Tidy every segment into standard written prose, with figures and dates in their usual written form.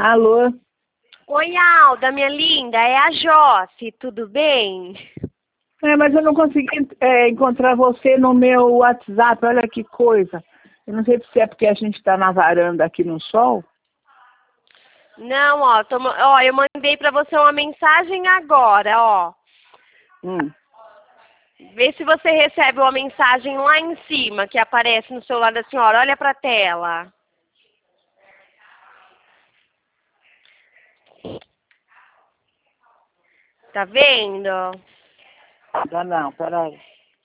Alô? Oi, Alda, minha linda, é a Josi, tudo bem? Mas eu não consegui encontrar você no meu WhatsApp, olha que coisa. Eu não sei se é porque a gente está na varanda aqui no sol. Não, eu mandei pra você uma mensagem agora, ó. Vê se você recebe uma mensagem lá em cima, que aparece no celular da senhora. Olha pra tela. Tá vendo? Não, peraí.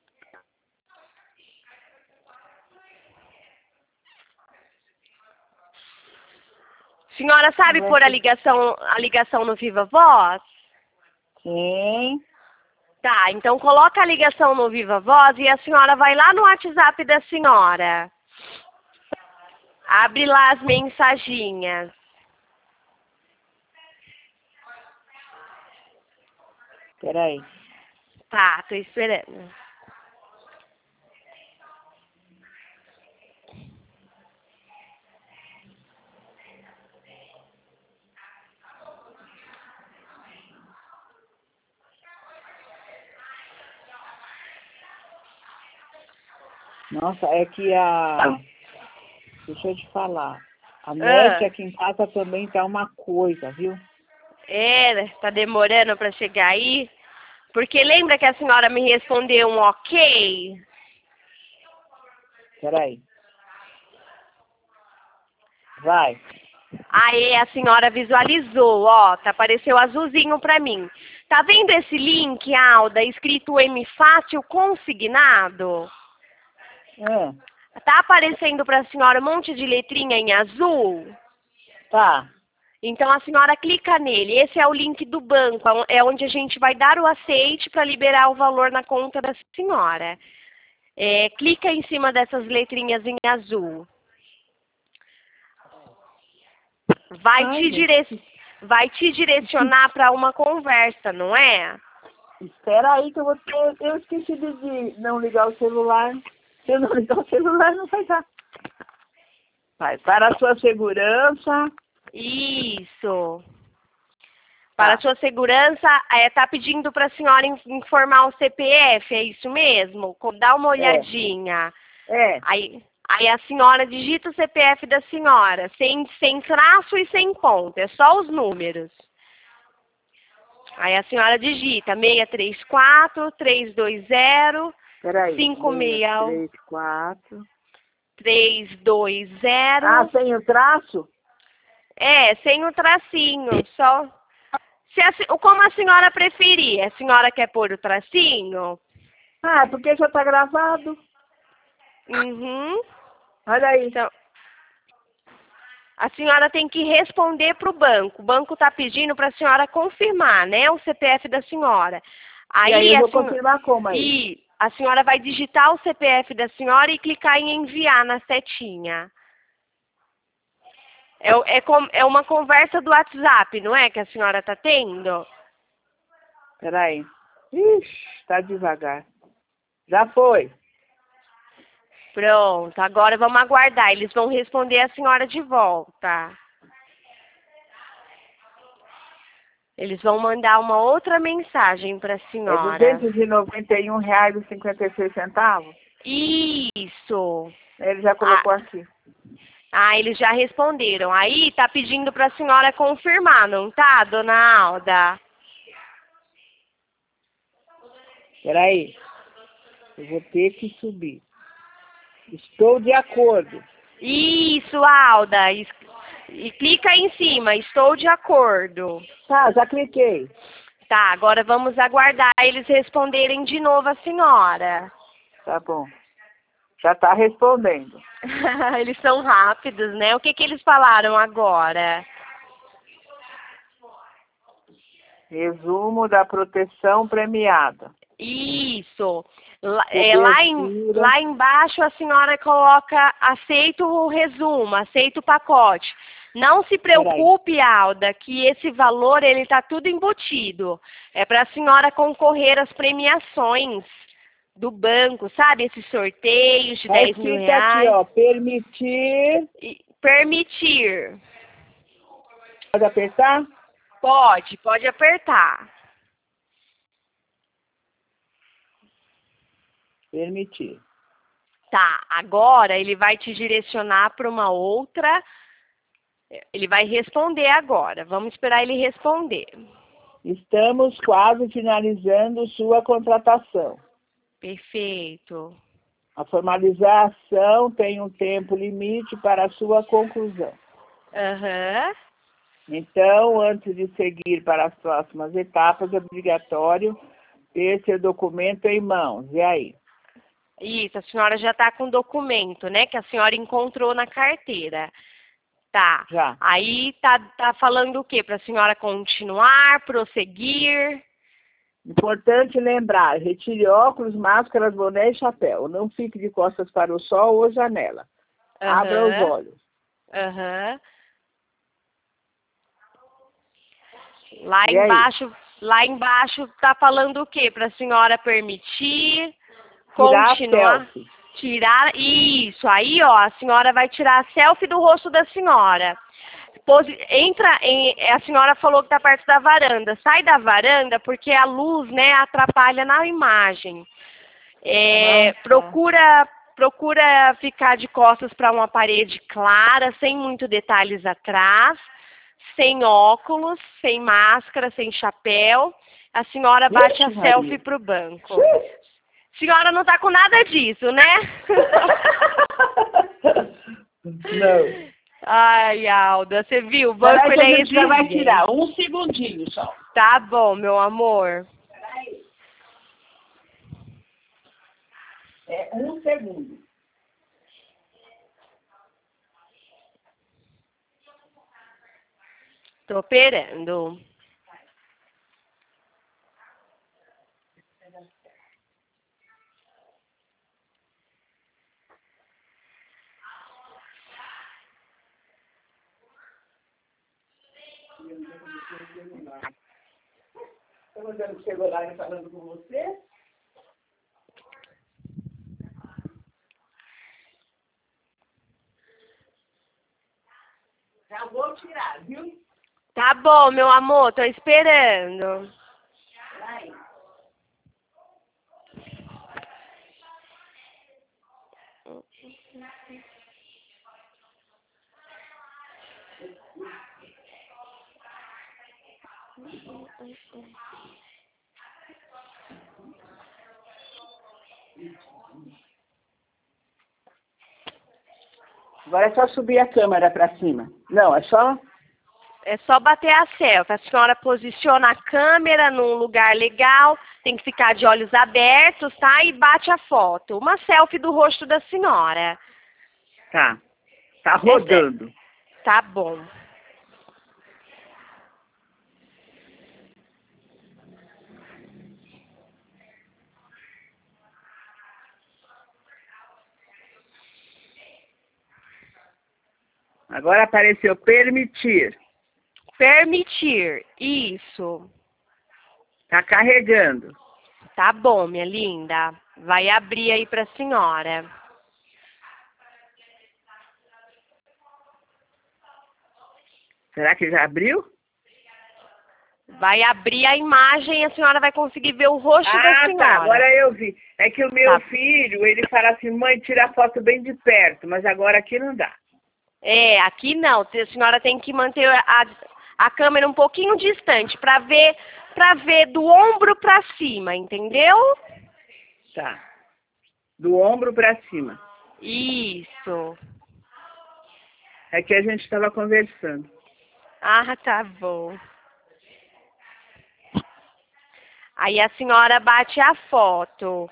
Senhora sabe pôr a ligação no Viva Voz? Sim. Tá, então coloca a ligação no Viva Voz e a senhora vai lá no WhatsApp da senhora. Abre lá as mensaginhas. Peraí. Tá, tô esperando. Nossa, é que a... Deixa eu te falar. A net aqui em casa também tá uma coisa, viu? Tá demorando pra chegar aí? Porque lembra que a senhora me respondeu um ok? Peraí. Vai. Aí a senhora visualizou, ó, apareceu azulzinho pra mim. Tá vendo esse link, Alda, escrito M Fácil Consignado? Tá aparecendo pra senhora um monte de letrinha em azul? Tá. Então a senhora clica nele. Esse é o link do banco, é onde a gente vai dar o aceite para liberar o valor na conta da senhora. Clica em cima dessas letrinhas em azul. Vai te direcionar para uma conversa, não é? Espera aí que eu esqueci de não ligar o celular. Se eu não ligar o celular, não vai dar. Vai, para a sua segurança. Isso. Para a sua segurança, tá pedindo para a senhora informar o CPF, é isso mesmo? Dá uma olhadinha. Aí a senhora digita o CPF da senhora, sem traço e sem ponto, é só os números. Aí a senhora digita 634 320 634 320. Ah, sem o traço? Sem o tracinho, só. Como a senhora preferir, a senhora quer pôr o tracinho? Porque já está gravado. Uhum. Olha aí. Então, a senhora tem que responder para o banco. O banco está pedindo para a senhora confirmar, né, o CPF da senhora. Aí eu vou confirmar como aí? E a senhora vai digitar o CPF da senhora e clicar em enviar na setinha. É uma conversa do WhatsApp, não é, que a senhora está tendo? Peraí. Ixi, tá devagar. Já foi. Pronto, agora vamos aguardar. Eles vão responder a senhora de volta. Eles vão mandar uma outra mensagem para a senhora. É R$291,56? Isso. Ele já colocou aqui. Eles já responderam. Aí tá pedindo para a senhora confirmar, não tá, dona Alda? Peraí. Eu vou ter que subir. Estou de acordo. Isso, Alda. E clica aí em cima, estou de acordo. Tá, já cliquei. Tá, agora vamos aguardar eles responderem de novo a senhora. Tá bom. Já tá respondendo. Eles são rápidos, né? O que eles falaram agora? Resumo da proteção premiada. Isso. Lá embaixo a senhora coloca aceito o resumo, aceito o pacote. Não se preocupe, Alda, que esse valor ele está tudo embutido. É para a senhora concorrer às premiações do banco, sabe? Esses sorteios de 10 mil reais. Aqui, ó, permitir. Permitir. Pode apertar? Pode apertar. Permitir. Tá, agora ele vai te direcionar para uma outra. Ele vai responder agora. Vamos esperar ele responder. Estamos quase finalizando sua contratação. Perfeito. A formalização tem um tempo limite para a sua conclusão. Aham. Então, antes de seguir para as próximas etapas, é obrigatório ter seu documento em mãos. E aí? Isso, a senhora já está com o documento, né? Que a senhora encontrou na carteira. Tá. Já. Aí tá falando o quê? Para a senhora continuar, prosseguir? Importante lembrar, retire óculos, máscaras, boné e chapéu. Não fique de costas para o sol ou janela. Abra os olhos. Aham. Lá embaixo tá falando o quê? Para a senhora permitir, continuar, tirar. Isso, aí ó, a senhora vai tirar a selfie do rosto da senhora. A senhora falou que tá perto da varanda. Sai da varanda porque a luz, né, atrapalha na imagem. Procura ficar de costas para uma parede clara, sem muito detalhes atrás, sem óculos, sem máscara, sem chapéu. A senhora bate a selfie pro banco. A senhora não tá com nada disso, né? Não. Ai, Alda, você viu? O banco ele é exigente. Já vai tirar 1 segundinho só. Tá bom, meu amor. Peraí. 1 segundo. Tô operando. Estou mandando o celular e falando com você. Já vou tirar, viu? Tá bom, meu amor, tô esperando. Vai. Agora é só subir a câmera para cima. Não, é só... É só bater a selfie. A senhora posiciona a câmera num lugar legal, tem que ficar de olhos abertos, tá? E bate a foto. Uma selfie do rosto da senhora. Tá. Tá rodando. Tá bom. Agora apareceu permitir. Permitir. Isso. Tá carregando. Tá bom, minha linda. Vai abrir aí pra senhora. Será que já abriu? Vai abrir a imagem e a senhora vai conseguir ver o rosto da senhora. Tá, agora eu vi. É que o meu filho, ele fala assim, mãe, tira a foto bem de perto, mas agora aqui não dá. Aqui não. A senhora tem que manter a câmera um pouquinho distante para ver do ombro para cima, entendeu? Tá. Do ombro para cima. Isso. É que a gente estava conversando. Ah, tá bom. Aí a senhora bate a foto.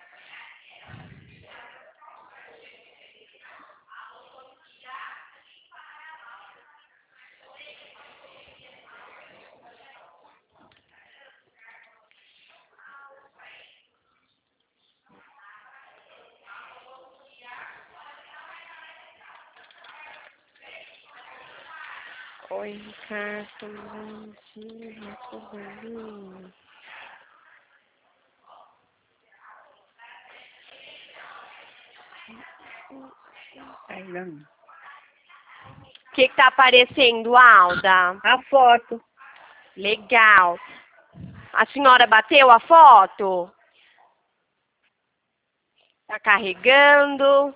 Oi, Ricardo. Ai, não. que tá aparecendo, Alda? A foto. Legal. A senhora bateu a foto? Tá carregando.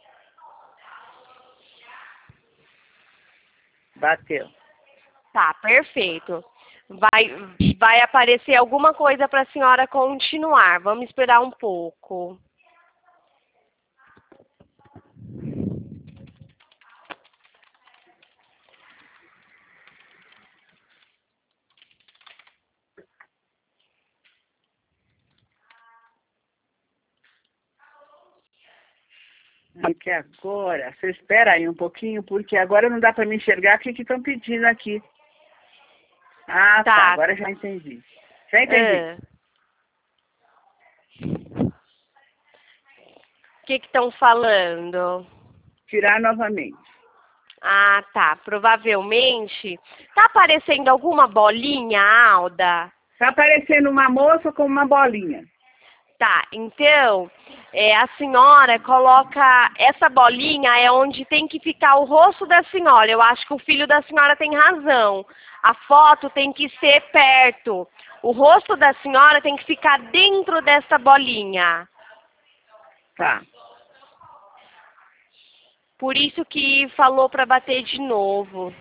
Bateu. Tá, perfeito. Vai aparecer alguma coisa para a senhora continuar. Vamos esperar um pouco. Porque agora, você espera aí um pouquinho, porque agora não dá para me enxergar o que estão pedindo aqui. Ah, tá, agora já entendi. Já entendi. O que estão falando? Tirar novamente. Ah, tá. Provavelmente. Tá aparecendo alguma bolinha, Alda? Tá aparecendo uma moça com uma bolinha. Tá, então, a senhora coloca, essa bolinha é onde tem que ficar o rosto da senhora. Eu acho que o filho da senhora tem razão. A foto tem que ser perto. O rosto da senhora tem que ficar dentro dessa bolinha. Tá. Por isso que falou para bater de novo.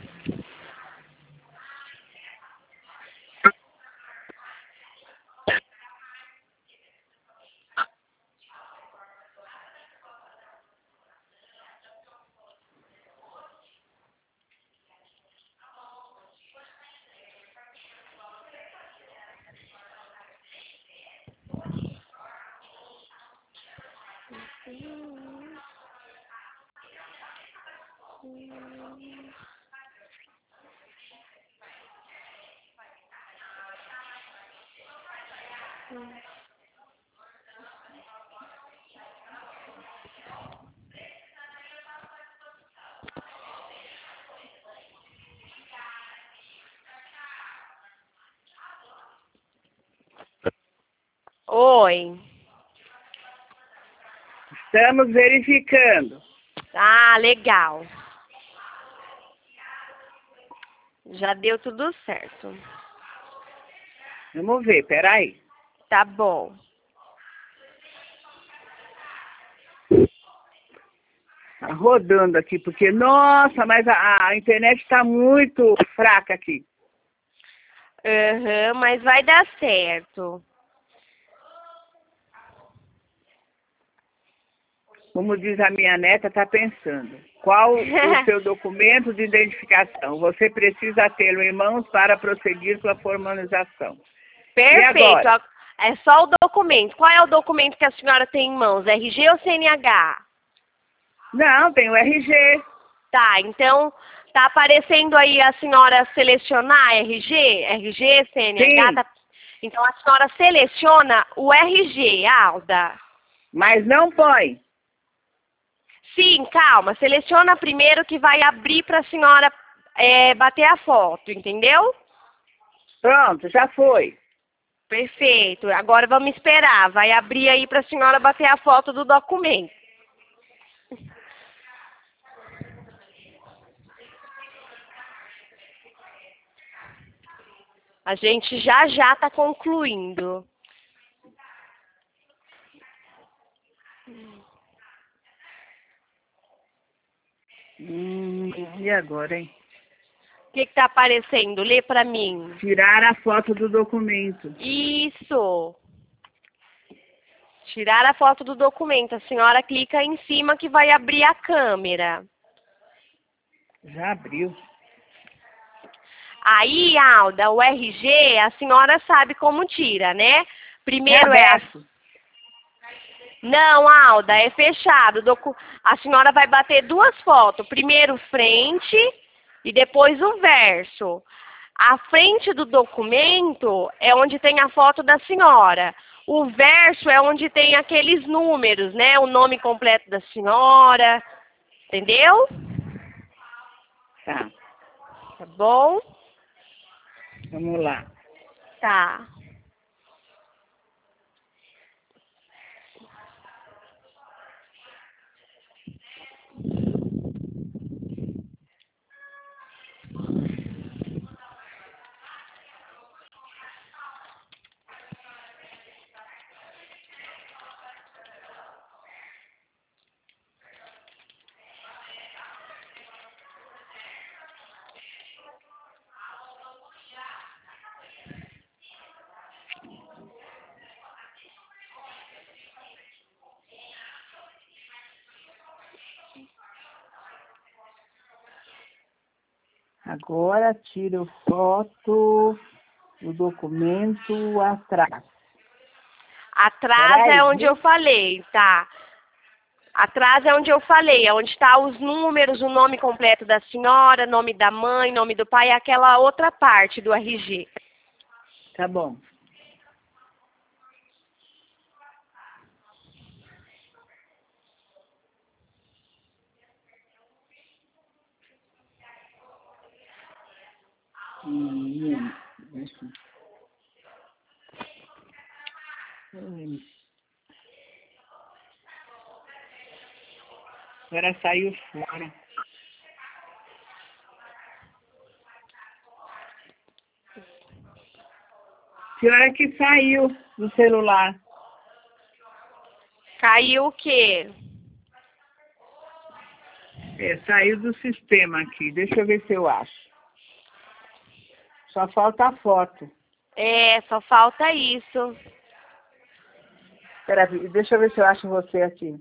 Oi. Estamos verificando. Ah, legal. Já deu tudo certo. Vamos ver, peraí. Tá bom. Tá rodando aqui, porque, nossa, mas a internet está muito fraca aqui. Mas vai dar certo. Como diz a minha neta, está pensando. Qual o seu documento de identificação? Você precisa tê-lo em mãos para prosseguir com a formalização. Perfeito. É só o documento. Qual é o documento que a senhora tem em mãos? RG ou CNH? Não, tem o RG. Tá, então tá aparecendo aí a senhora selecionar RG? RG, CNH? Sim. Tá... Então a senhora seleciona o RG, Alda. Mas não põe. Sim, calma. Seleciona primeiro que vai abrir para a senhora bater a foto, entendeu? Pronto, já foi. Perfeito. Agora vamos esperar. Vai abrir aí para a senhora bater a foto do documento. A gente já está concluindo. E agora, hein? O que está aparecendo? Lê para mim. Tirar a foto do documento. Isso. Tirar a foto do documento. A senhora clica em cima que vai abrir a câmera. Já abriu. Aí, Alda, o RG, a senhora sabe como tira, né? Primeiro Não, Alda, é fechado. A senhora vai bater duas fotos. Primeiro frente e depois o verso. A frente do documento é onde tem a foto da senhora. O verso é onde tem aqueles números, né? O nome completo da senhora. Entendeu? Tá. Tá bom? Vamos lá. Tá. Agora tiro foto do documento atrás. Atrás é onde eu falei, tá? Atrás é onde eu falei, é onde está os números, o nome completo da senhora, nome da mãe, nome do pai, aquela outra parte do RG. Tá bom. Agora saiu fora. Que hora que saiu do celular? Caiu o quê? Saiu do sistema aqui. Deixa eu ver se eu acho. Só falta a foto. Só falta isso. Espera, deixa eu ver se eu acho você aqui.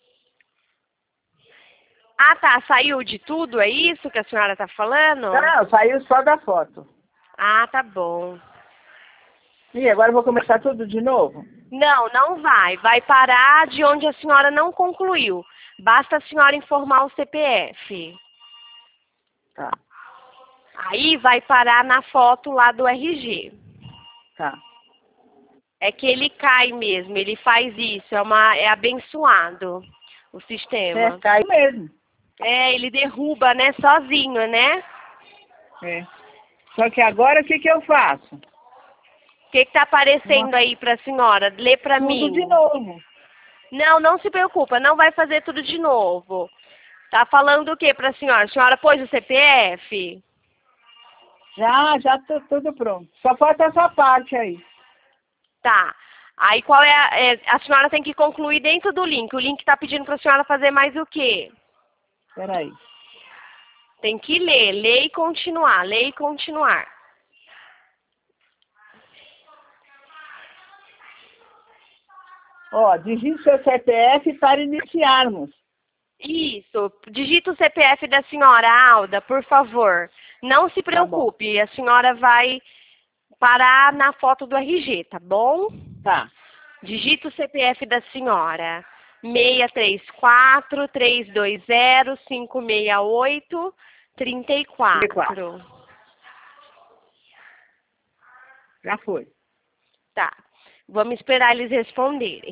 Ah, tá. Saiu de tudo, é isso que a senhora tá falando? Não, saiu só da foto. Ah, tá bom. E agora eu vou começar tudo de novo? Não, não vai. Vai parar de onde a senhora não concluiu. Basta a senhora informar o CPF. Tá. Aí vai parar na foto lá do RG. Tá. É que ele cai mesmo, ele faz isso, é abençoado o sistema. Cai mesmo. Ele derruba, né, sozinho, né? Só que agora o que eu faço? O que tá aparecendo aí pra senhora? Lê pra mim. Tudo de novo. Não, não se preocupa, não vai fazer tudo de novo. Tá falando o que pra senhora? A senhora pôs o CPF? Já tô tudo pronto. Só falta essa parte aí. Tá. Aí qual a senhora tem que concluir dentro do link. O link tá pedindo pra senhora fazer mais o quê? Peraí. Tem que ler e continuar, ler e continuar. Ó, digite seu CPF para iniciarmos. Isso. Digita o CPF da senhora, Alda, por favor. Não se preocupe, a senhora vai parar na foto do RG, tá bom? Tá. Digita o CPF da senhora. 634-320-568-34. Já foi. Tá. Vamos esperar eles responderem.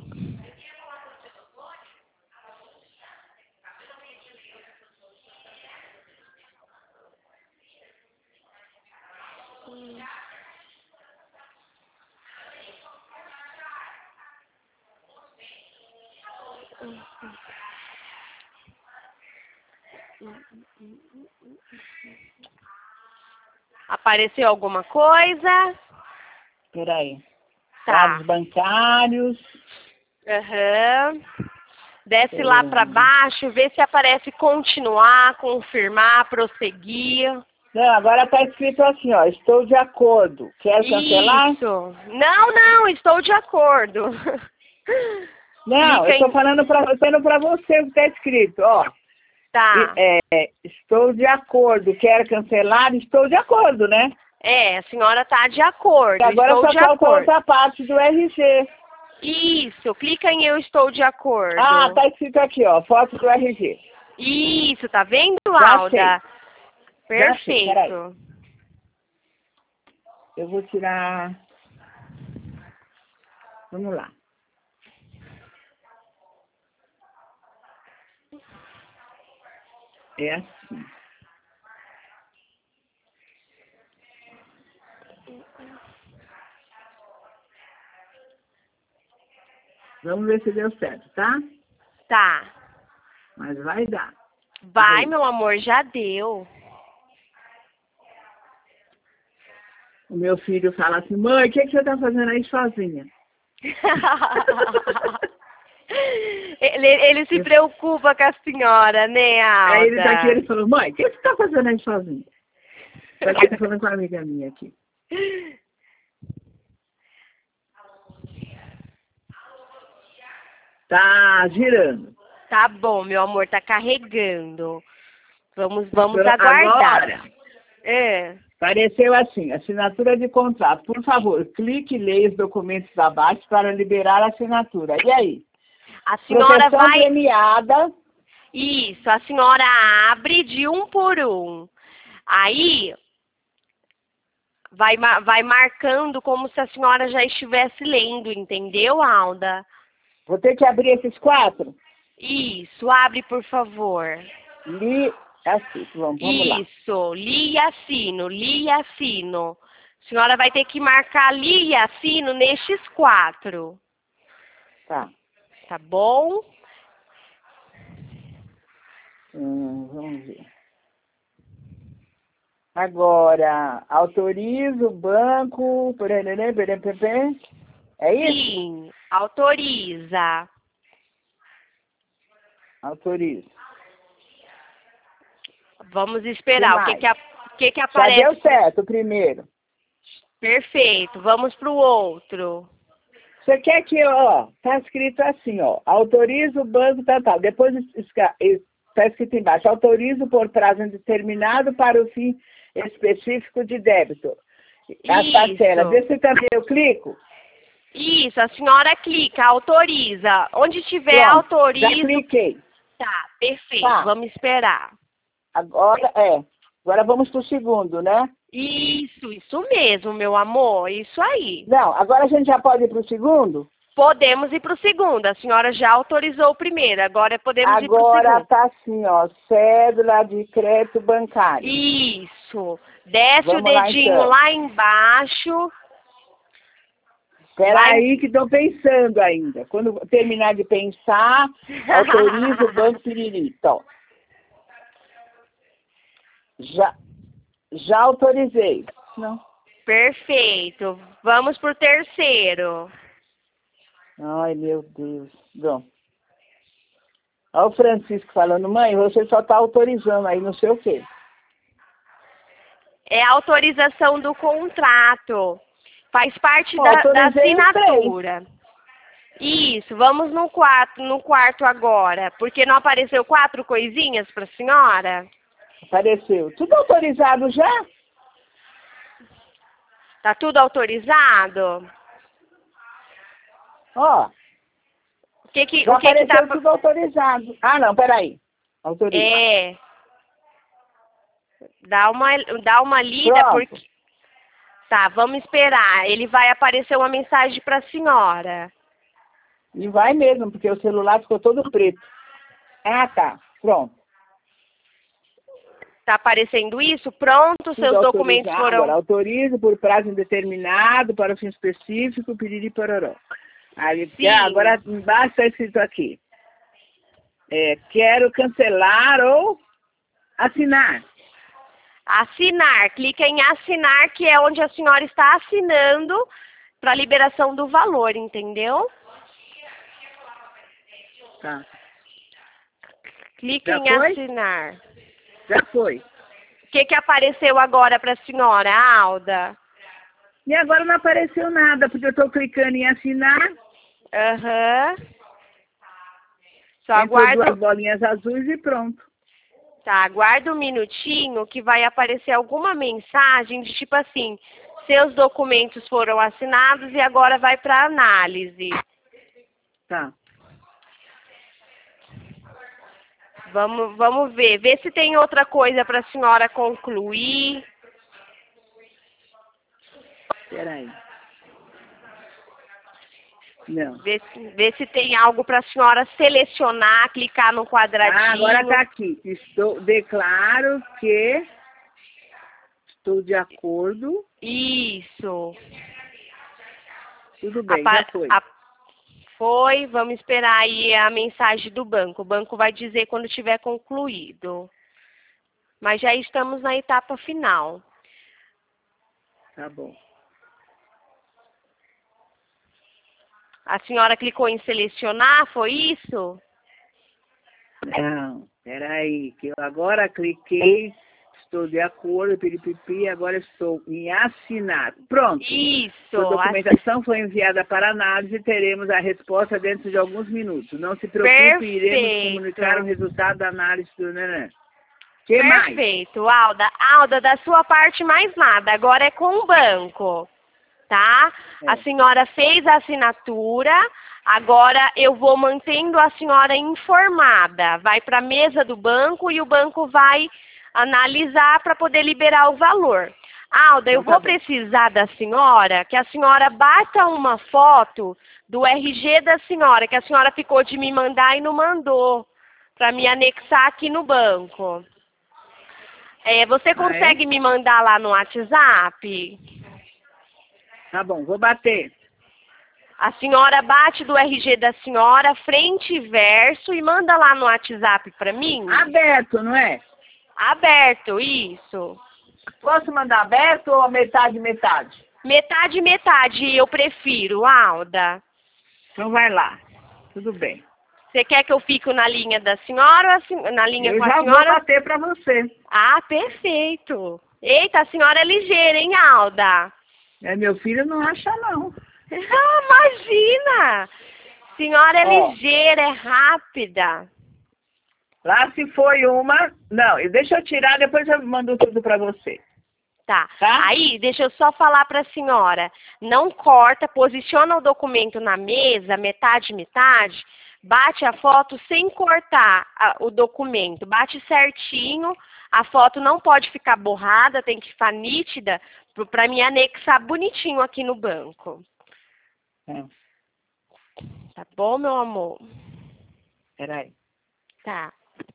Apareceu alguma coisa? Peraí. Tá. Dados bancários. Desce lá para baixo, vê se aparece continuar, confirmar, prosseguir. Não, agora está escrito assim, ó, estou de acordo. Quer cancelar? Isso. Não, estou de acordo. Não, eu estou falando para você o que está escrito, ó. Tá. Estou de acordo. Quer cancelar? Estou de acordo, né? A senhora está de acordo. E agora estou só falta outra parte do RG. Isso, clica em eu estou de acordo. Ah, tá escrito aqui, ó, foto do RG. Isso, tá vendo, Alda? Perfeito. Eu vou tirar... Vamos lá. É assim. Vamos ver se deu certo, tá? Tá. Mas vai dar. Vai, meu amor, já deu. O meu filho fala assim, mãe, o que você tá fazendo aí sozinha? ele se preocupa com a senhora, né, Alda? Aí ele tá aqui, ele falou, mãe, o que você tá fazendo aí sozinha? Só que ele tá falando com uma amiga minha aqui. Tá girando. Tá bom, meu amor, tá carregando. Vamos aguardar. Agora, Apareceu assim, assinatura de contrato. Por favor, clique e leia os documentos abaixo para liberar a assinatura. E aí? A senhora proteção premiada. Isso, a senhora abre de um por um. Aí, vai marcando como se a senhora já estivesse lendo, entendeu, Alda? Vou ter que abrir esses 4? Isso, abre, por favor. Li, assim, vamos lá. Isso, li e assino, li e assino. A senhora vai ter que marcar li e assino nestes 4. Tá. Tá bom? Vamos ver. Agora, autorizo o banco. É isso? Sim, autoriza. Autorizo. Vamos esperar. O que aparece? Já deu certo o primeiro. Perfeito. Vamos para o outro. Você quer que, tá escrito assim, autorizo o banco tal. Depois está escrito embaixo, autorizo por prazo indeterminado para o fim específico de débito. As parcelas. Vê se também eu clico. Isso, a senhora clica, autoriza. Onde tiver Pronto, autorizo. Já cliquei. Tá, perfeito. Tá. Vamos esperar. Agora vamos para o segundo, né? Isso mesmo, meu amor. Isso aí. Não, agora a gente já pode ir para o segundo? Podemos ir para o segundo. A senhora já autorizou o primeiro. Agora podemos ir para o segundo. Agora tá assim, cédula de crédito bancário. Isso. Desce Vamos o dedinho lá embaixo. Espera aí que estou pensando ainda. Quando terminar de pensar, autorizo o banco piriri. Então, já autorizei. Não. Perfeito. Vamos pro terceiro. Ai, meu Deus. Bom. Olha o Francisco falando, mãe, você só está autorizando aí não sei o quê. É a autorização do contrato. Faz parte da assinatura. Isso, vamos no quarto agora. Porque não apareceu 4 coisinhas para a senhora? Apareceu. Tudo autorizado já? Tá tudo autorizado? Já apareceu tudo autorizado. Ah, não, peraí. Autoriza. Dá uma lida. Pronto. Porque... Tá, vamos esperar. Ele vai aparecer uma mensagem para a senhora. E vai mesmo, porque o celular ficou todo preto. Ah, tá. Pronto. Tá aparecendo isso? Pronto, seus documentos foram... Agora, autorizo por prazo indeterminado para o fim específico, piriri pororó. Agora, embaixo está escrito aqui. Quero cancelar ou assinar. Assinar. Clica em assinar, que é onde a senhora está assinando para liberação do valor, entendeu? Tá. Clica em assinar. Já foi. O que apareceu agora para a senhora, Alda? E agora não apareceu nada, porque eu estou clicando em assinar. Só aguarda 2 bolinhas azuis e pronto. Tá, aguarda um minutinho que vai aparecer alguma mensagem de tipo assim, seus documentos foram assinados e agora vai para análise. Tá. Vamos ver. Vê se tem outra coisa para a senhora concluir. Espera aí. Não. Vê se tem algo para a senhora selecionar, clicar no quadradinho. Agora está aqui. Declaro que estou de acordo. Isso. Tudo bem, já foi. Foi, vamos esperar aí a mensagem do banco. O banco vai dizer quando tiver concluído. Mas já estamos na etapa final. Tá bom. A senhora clicou em selecionar, foi isso? Não, peraí, que eu agora cliquei, estou de acordo, piripipi, agora estou em assinar. Pronto. Isso. A documentação foi enviada para análise e teremos a resposta dentro de alguns minutos. Não se preocupe, iremos comunicar o resultado da análise do neném. Que Perfeito, mais? Alda. Alda, da sua parte mais nada. Agora é com o banco, tá? A senhora fez a assinatura. Agora eu vou mantendo a senhora informada. Vai para a mesa do banco e o banco vai analisar para poder liberar o valor. Alda, eu vou precisar da senhora que a senhora bata uma foto do RG da senhora, que a senhora ficou de me mandar e não mandou, para me anexar aqui no banco. Você consegue me mandar lá no WhatsApp? Tá bom, vou bater. A senhora bate do RG da senhora, frente e verso, e manda lá no WhatsApp para mim? Aberto, não é? Aberto, isso. Posso mandar aberto ou metade, metade? Metade, metade, eu prefiro, Alda. Então vai lá. Tudo bem. Você quer que eu fique na linha da senhora ou na linha com a senhora? Eu já vou bater para você. Ah, perfeito. Eita, a senhora é ligeira, hein, Alda? Meu filho não acha, não. Imagina! Senhora é ligeira, é rápida. Lá se foi uma... Não, deixa eu tirar, depois eu mando tudo para você. Tá. Aí, deixa eu só falar para a senhora. Não corta, posiciona o documento na mesa, metade, metade. Bate a foto sem cortar o documento. Bate certinho. A foto não pode ficar borrada, tem que ficar nítida para me anexar bonitinho aqui no banco. Tá bom, meu amor? Peraí. Tá.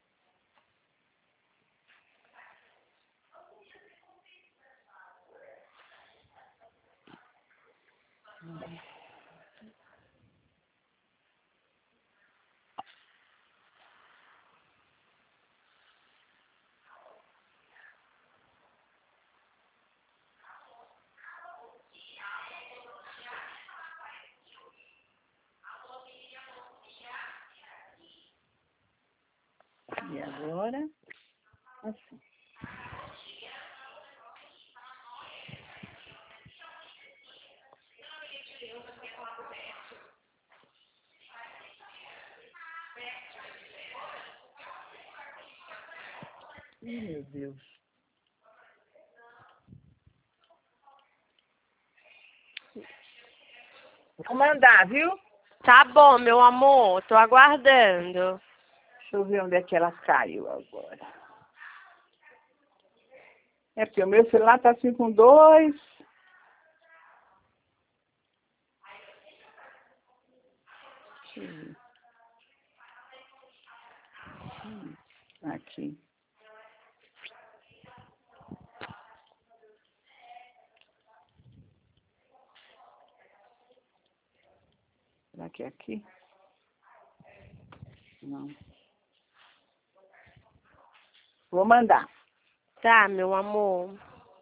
E agora? Assim. Meu Deus. Vou mandar, viu? Tá bom, meu amor. Tô aguardando. Deixa eu ver onde é que ela caiu agora. Porque o meu celular tá assim com 2. Aqui. Será que é aqui? Não. Vou mandar. Tá, meu amor.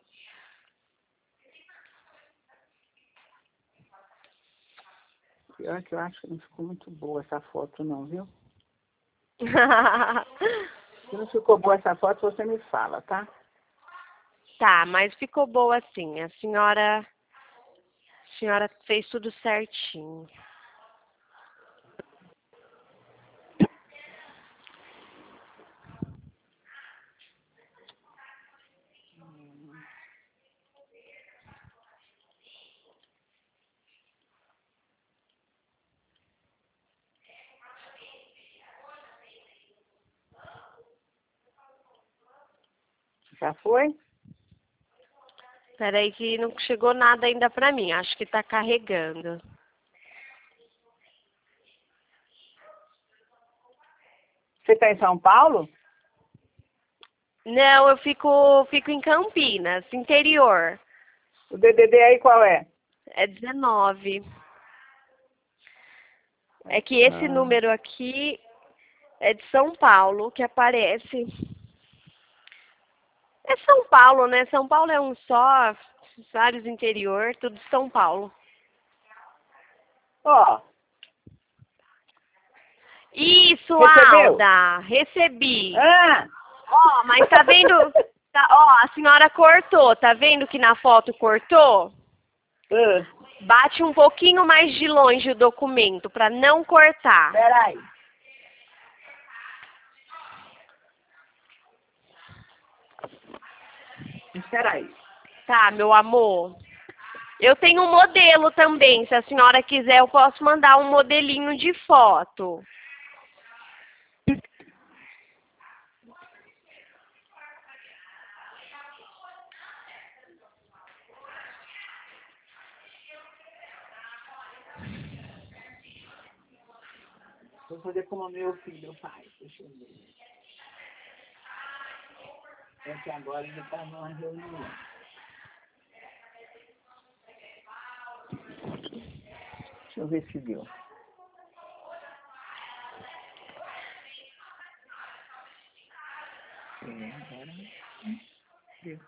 Pior que eu acho que não ficou muito boa essa foto não, viu? Se não ficou boa essa foto, você me fala, tá? Tá, mas ficou boa sim. A senhora fez tudo certinho. Já foi? Peraí que não chegou nada ainda pra mim. Acho que tá carregando. Você tá em São Paulo? Não, eu fico em Campinas, interior. O DDD aí qual é? É 19. É que esse número aqui é de São Paulo que aparece. É São Paulo, né? São Paulo é um só, vários interior, tudo de São Paulo. Isso, recebeu? Alda, recebi. Ah! Mas tá vendo? A senhora cortou, tá vendo que na foto cortou? Bate um pouquinho mais de longe o documento para não cortar. Peraí. Espera aí. Tá, meu amor. Eu tenho um modelo também. Se a senhora quiser, eu posso mandar um modelinho de foto. Vou fazer como o meu filho faz. Deixa eu ver. É que agora ele está numa reunião. Deixa eu ver se deu. Agora deu.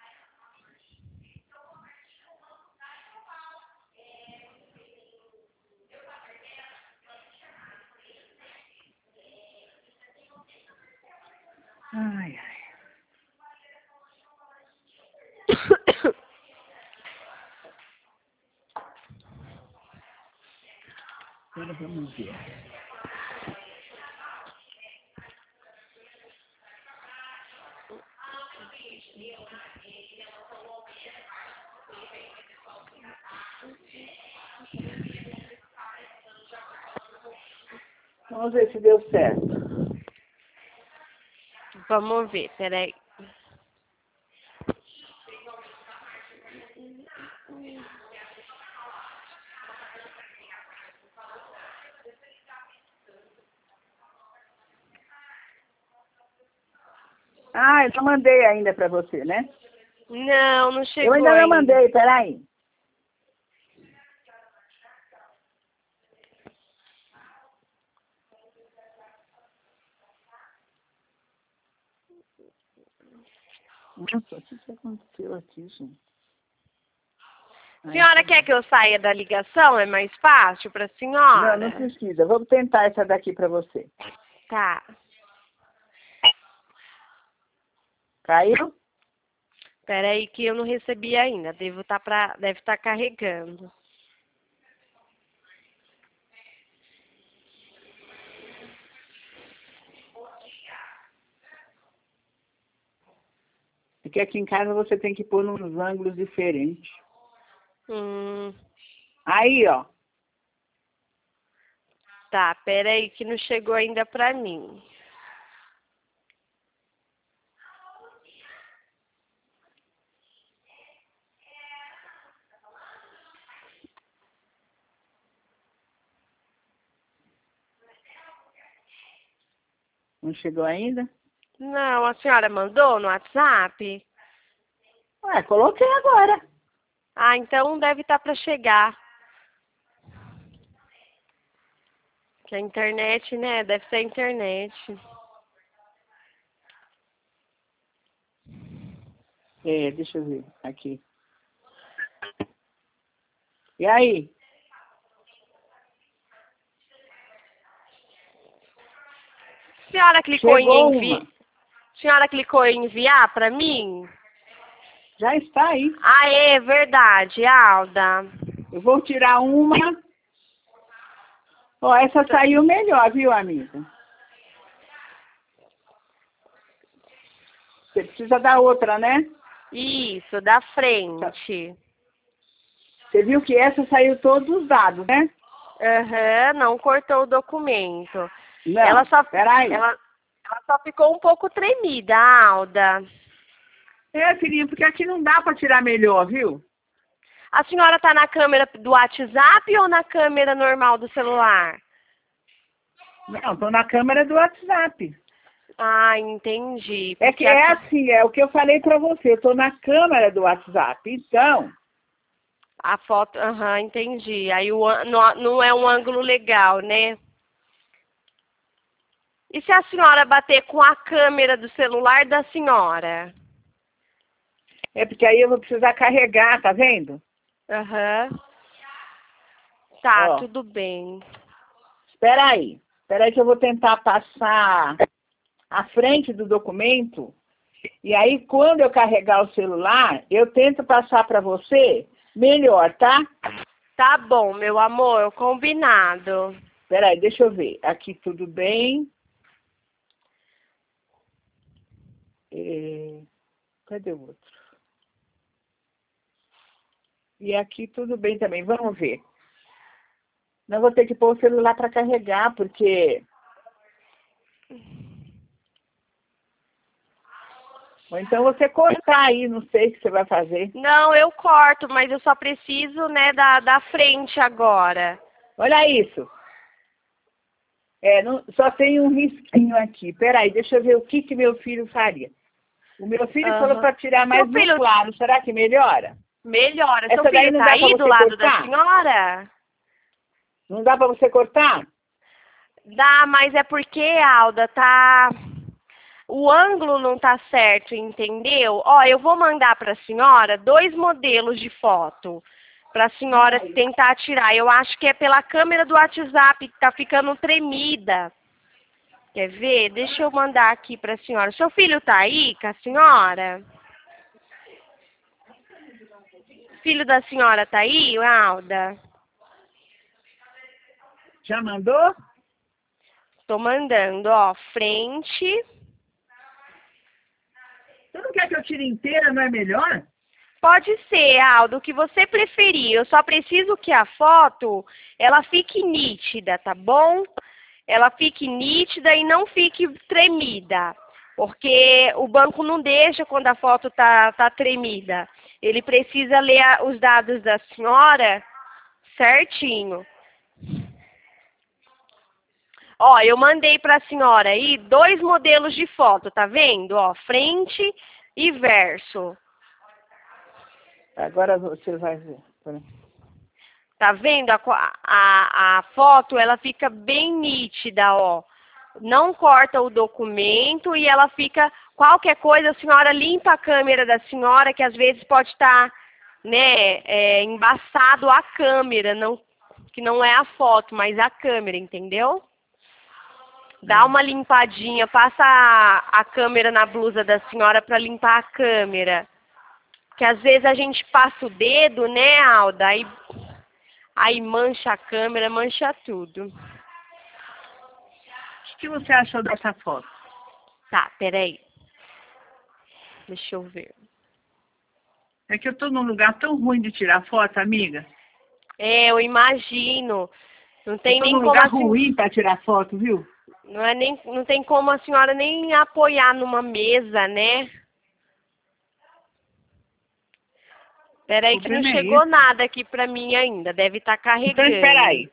Ai, ai. Agora vamos ver. Vamos ver se deu certo. Vamos ver, peraí. Ah, eu não mandei ainda para você, né? Não, não chegou Eu ainda não ainda. mandei, peraí. Nossa, o que aconteceu aqui, gente? Senhora quer que eu saia da ligação? É mais fácil para a senhora? Não, não precisa. Vou tentar essa daqui para você. Tá. Caiu? Peraí que eu não recebi ainda. Deve estar carregando. Porque aqui em casa você tem que pôr nos ângulos diferentes. Aí, ó. Tá, peraí que não chegou ainda pra mim. Não chegou ainda? Não, a senhora mandou no WhatsApp? Ué, coloquei agora. Ah, então deve estar para chegar. Que a internet, né? Deve ser a internet. É, deixa eu ver. Aqui. E aí? A senhora clicou Chegou em uma. senhora clicou em enviar para mim? Já está aí. Ah, é verdade, Alda. Eu vou tirar uma. Ó, essa saiu melhor, viu, amiga? Você precisa da outra, né? Isso, da frente. Você viu que essa saiu todos os dados, né? Aham, não cortou o documento. Não, Ela só ficou um pouco tremida, Alda. É, filhinha, porque aqui não dá para tirar melhor, viu? A senhora tá na câmera do WhatsApp ou na câmera normal do celular? Não, tô na câmera do WhatsApp. Ah, entendi. É que é assim, é o que eu falei para você, eu tô na câmera do WhatsApp, então... A foto, entendi. Aí não é um ângulo legal, né? E se a senhora bater com a câmera do celular da senhora? É porque aí eu vou precisar carregar, tá vendo? Tá, Ó, tudo bem. espera aí que eu vou tentar passar a frente do documento, e aí quando eu carregar o celular, eu tento passar para você melhor, tá? Tá bom, meu amor, combinado. Espera aí, deixa eu ver. Aqui tudo bem. Cadê o outro? E aqui tudo bem também. Vamos ver. Não vou ter que pôr o celular para carregar, porque... Ou então você cortar aí, não sei o que você vai fazer. Não, eu corto, mas eu só preciso, né, da frente agora. Olha isso. Só tem um risquinho aqui. Peraí, deixa eu ver o que meu filho faria. O meu filho falou para tirar mais no claro. Será que melhora? Melhora. Essa Seu filho tá aí do lado cortar? da senhora? Não dá para você cortar? Dá, mas é porque, Alda, tá... O ângulo não tá certo, entendeu? Ó, eu vou mandar para a senhora 2 modelos de foto para a senhora tentar tirar. Eu acho que é pela câmera do WhatsApp que tá ficando tremida. Quer ver? Deixa eu mandar aqui para a senhora. Seu filho tá aí com a senhora? Filho da senhora tá aí, Alda? Já mandou? Tô mandando, ó, frente. Você não quer que eu tire inteira, não é melhor? Pode ser, Aldo, o que você preferir. Eu só preciso que a foto, ela fique nítida, tá bom? Ela fique nítida e não fique tremida. Porque o banco não deixa quando a foto tá tremida. Ele precisa ler os dados da senhora certinho. Ó, eu mandei para a senhora aí 2 modelos de foto, tá vendo? Ó, frente e verso. Agora você vai ver. Tá vendo? A foto, ela fica bem nítida, ó. Não corta o documento e ela fica... Qualquer coisa, a senhora limpa a câmera da senhora, que às vezes pode estar, né, embaçado a câmera, que não é a foto, mas a câmera, entendeu? Dá uma limpadinha, passa a câmera na blusa da senhora para limpar a câmera. Que às vezes a gente passa o dedo, né, Alda? Aí mancha a câmera, mancha tudo. O que você achou dessa foto? Tá, peraí. Deixa eu ver. É que eu tô num lugar tão ruim de tirar foto, amiga. Eu imagino. Não tem nem como... Eu tô num lugar ruim para tirar foto, viu? Não tem como a senhora nem apoiar numa mesa, né? Peraí que não chegou nada aqui pra mim ainda. Deve estar carregando. Então, espera aí.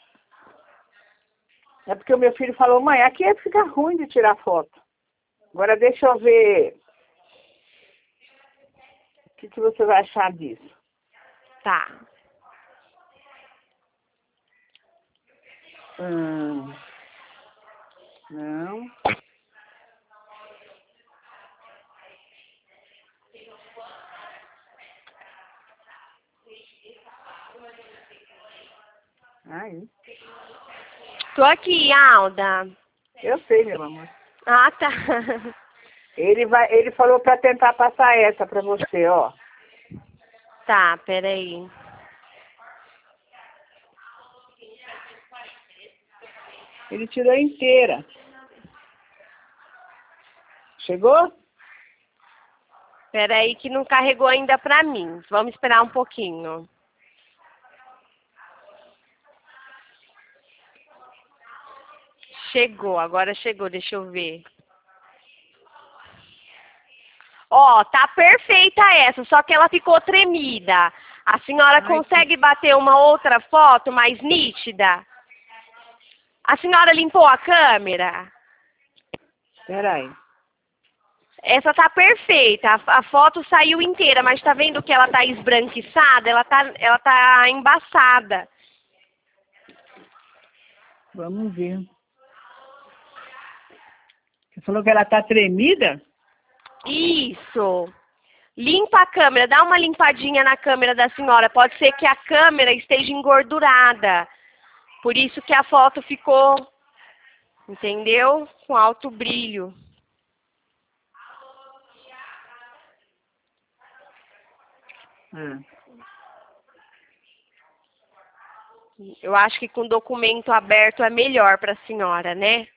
É porque o meu filho falou, mãe, aqui fica ruim de tirar foto. Agora deixa eu ver o que você vai achar disso. Tá. Não. Aí. Tô aqui, Alda. Eu sei, meu amor. Ah, tá. Ele falou para tentar passar essa para você, ó. Tá, peraí. Ele tirou inteira. Chegou? Peraí que não carregou ainda pra mim. Vamos esperar um pouquinho. Chegou, agora chegou, deixa eu ver. Ó, tá perfeita essa, só que ela ficou tremida. A senhora consegue bater uma outra foto mais nítida? A senhora limpou a câmera? Peraí. Essa tá perfeita, a foto saiu inteira, mas tá vendo que ela tá esbranquiçada? Ela tá embaçada. Vamos ver. Você falou que ela tá tremida? Isso. Limpa a câmera, dá uma limpadinha na câmera da senhora. Pode ser que a câmera esteja engordurada. Por isso que a foto ficou, entendeu? Com alto brilho. Eu acho que com documento aberto é melhor para a senhora, né?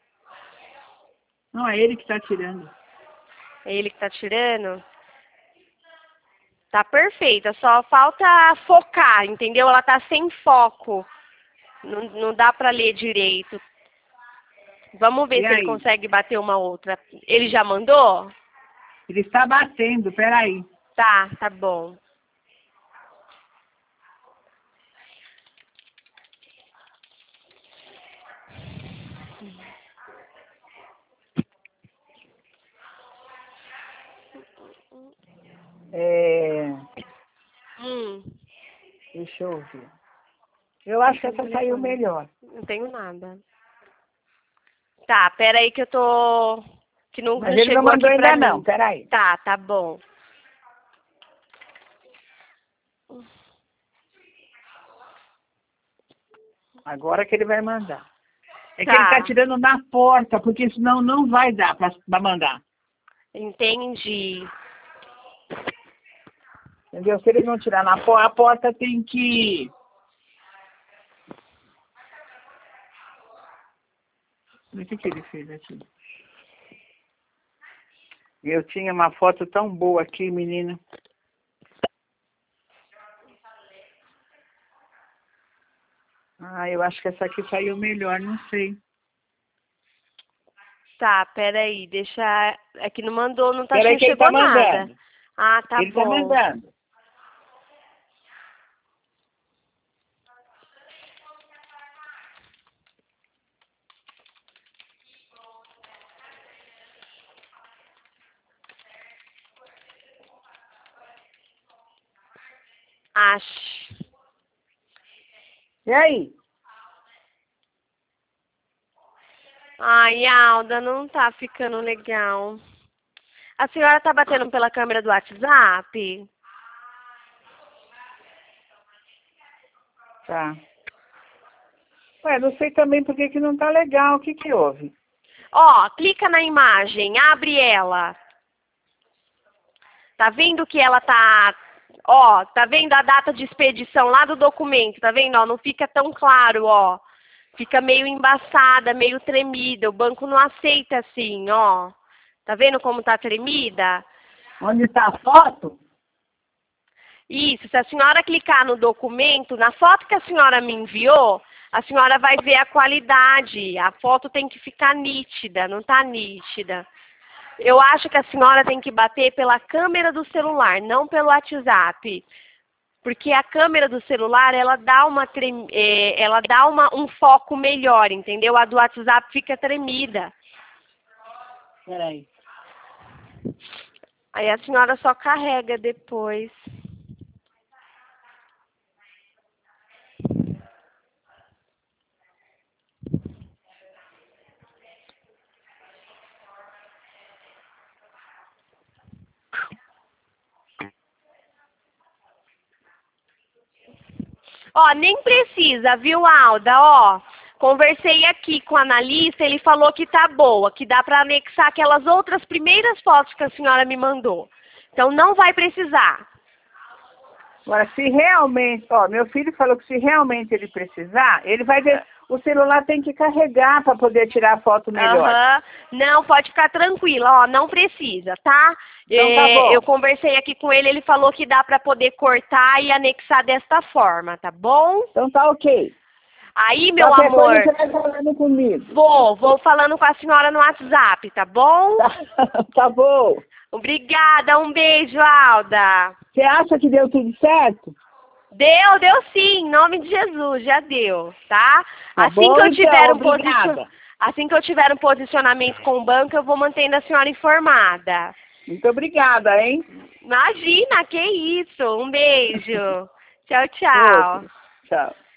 Não, é ele que está tirando. É ele que está tirando? Tá perfeita, só falta focar, entendeu? Ela tá sem foco. Não dá pra ler direito. Vamos ver se ele consegue bater uma outra. Ele já mandou? Ele está batendo, peraí. Tá bom. Deixa eu ver. Eu acho que essa saiu melhor. Não tenho nada. Tá, peraí que eu tô... Que não Mas ele chegou não mandou aqui pra ainda mim. não, peraí. Tá bom. Agora que ele vai mandar. É que ele tá tirando na porta, porque senão não vai dar pra mandar. Entendi. Entendeu? Se ele não tirar na porta, a porta tem que... O que ele fez aqui? Eu tinha uma foto tão boa aqui, menina. Eu acho que essa aqui saiu melhor, não sei. Tá, peraí, deixa... É que não mandou, não Peraí que chegou ele tá nada. mandando. Tá ele bom. Ele tá mandando. Acho. E aí? Ai, Alda, não tá ficando legal. A senhora tá batendo pela câmera do WhatsApp? Tá. Ué, não sei também por que não tá legal. O que houve? Ó, clica na imagem, abre ela. Tá vendo que ela tá... Ó, tá vendo a data de expedição lá do documento? Tá vendo? Ó, não fica tão claro, ó. Fica meio embaçada, meio tremida. O banco não aceita assim, ó. Tá vendo como tá tremida? Onde tá a foto? Isso, se a senhora clicar no documento, na foto que a senhora me enviou, a senhora vai ver a qualidade. A foto tem que ficar nítida, não tá nítida. Eu acho que a senhora tem que bater pela câmera do celular, não pelo WhatsApp. Porque a câmera do celular, ela dá um foco melhor, entendeu? A do WhatsApp fica tremida. Peraí. Aí a senhora só carrega depois. Ó, nem precisa, viu, Alda? Ó, conversei aqui com o analista, ele falou que tá boa, que dá para anexar aquelas outras primeiras fotos que a senhora me mandou. Então não vai precisar. Agora, se realmente, ó, meu filho falou que se realmente ele precisar, ele vai ver, o celular tem que carregar para poder tirar a foto melhor. Não, pode ficar tranquila, ó, não precisa, tá? Então tá bom. Eu conversei aqui com ele, ele falou que dá para poder cortar e anexar desta forma, tá bom? Então tá ok. Aí, meu amor, você vai falando comigo. Vou falando com a senhora no WhatsApp, tá bom? Tá bom. Obrigada, um beijo, Alda. Você acha que deu tudo certo? Deu sim, em nome de Jesus, já deu, tá? Assim que eu tiver um posicionamento com o banco, eu vou mantendo a senhora informada. Muito obrigada, hein? Imagina, que isso. Um beijo. Tchau, tchau. Tchau.